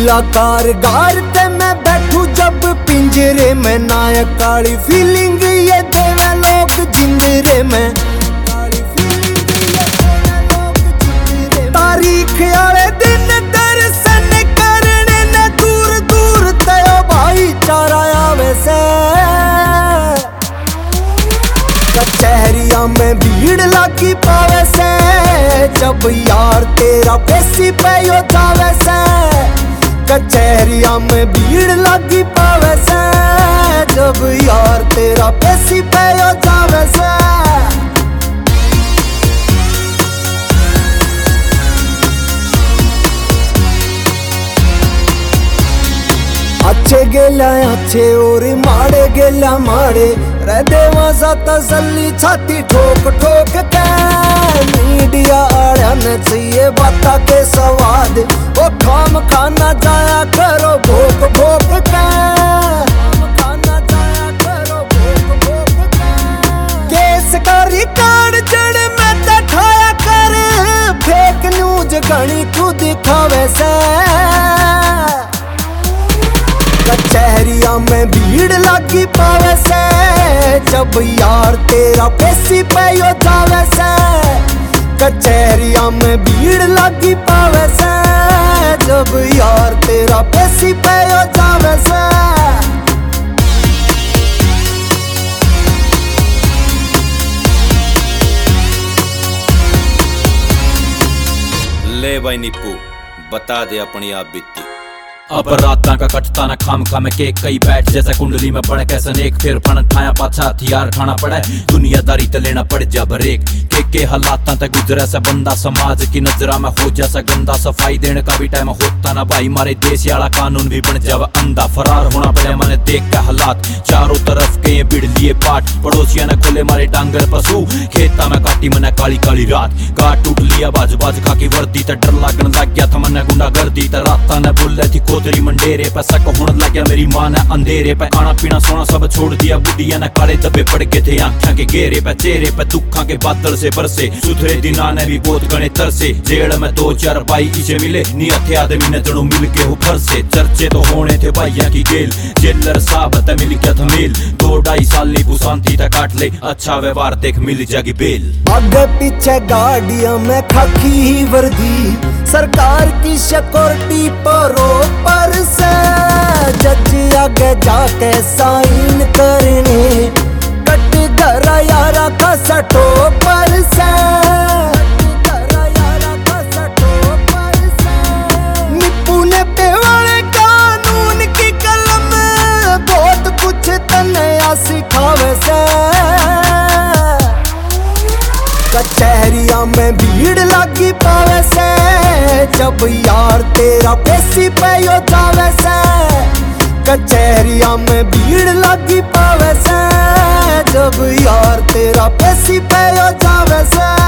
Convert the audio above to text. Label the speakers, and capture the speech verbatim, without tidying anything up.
Speaker 1: दिला कारगार ते मैं बैठू जब पिंजरे में नायक काली फीलिंग ये देवे लोग जिंदरे में तारीख आले दिन दर्शन करने ने दूर दूर तयो भाईचारा आवे से कचहरिया में भीड़ लगी पावे से जब यार तेरा पेशी पे यो जावे से कचहरिया में भीड़ लगी पावे से जब यार तेरा पेशी पे यो जावे से अच्छे गेला अच्छे और माड़े गेला माड़े रे देवा सा तसल्ली छाती ठोक ठोक के मीडिया आड़िया ने चाहिए बाता के स्वाद वो खाम खाना जाया करो भोक भोक के खाना जाया करो भोक भोक के केस का रिकॉर्ड जड़ में दिखाया कर फेक न्यूज घनी तू दिखावे से कचहरिया में भीड़ लगी पावे से जब यार तेरा पेशी पे यो जावे से कचहरिया में भीड़ लगी पावे से जब यार तेरा पेशी पे यो जावे से
Speaker 2: ले भाई निप्पू बता दे अपनी आप बीती।
Speaker 3: अब रातां का कटता न खाम खा में केक कई बैठ जैसे कुंडली में पड़े कैसे नेक फिर फन खाया पाछा हथियार खाना पड़े दुनियादारी ते लेना पड़ जा बरेक के के हालातां ते गुजरे से बंदा समाज की नजरा में हो जैसा गंदा सफाई देने का भी टाइम होता ना भाई मारे देश वाला कानून भी बन जावा अंधा फरार होना पड़े मैंने देख के हालात चारों तरफ के ये बिड़ लिए पाट पड़ोसिया ने खोले मारे डांगर पशु खेता में काटी मैंने काली काली रात गाट टूट लिया बाज बाज खाकी वर्दी ते डर लगन लग गया था मैंने गुंडा गर्दी ते रातां ने बोले थी तेरी मंडेरे पे सक होने लग गया मेरी माँ ने अंधेरे पे खाना पीना सोना सब छोड़ दिया बुढ़िया ने काले दबे पड़ गए थे आंखों के घेरे पे चेहरे पे दुखा के बादल से बरसे सुथरे दिन आने भी बहुत गणे तरसे जेल में दो चार भाई इसे मिले नी हथे आदमी ने जड़ों मिल के हो घर से चर्चे तो होने थे भाइया की गेल जेलर साहब ते मिल गया था मेल दो ढाई साल नी शांति तक काट ले अच्छा व्यवहार देख मिल जाएगी बेल
Speaker 1: आगे पीछे गाड़ियां में खाकी वर्दी सरकार की सिक्योरिटी परो पर से जज आगे जाके साइन करने कट गरा यारा का सटो पर से निप्पू ने पेवाड़े कानून की कलम बहुत कुछ तन्या सिखावे से कचहरिया में भीड़ लगी पावे से जब यार तेरा पेशी पे यो जावे से कचहरिया में भीड़ लगी पावे से जब यार तेरा पेशी पे यो जावे से।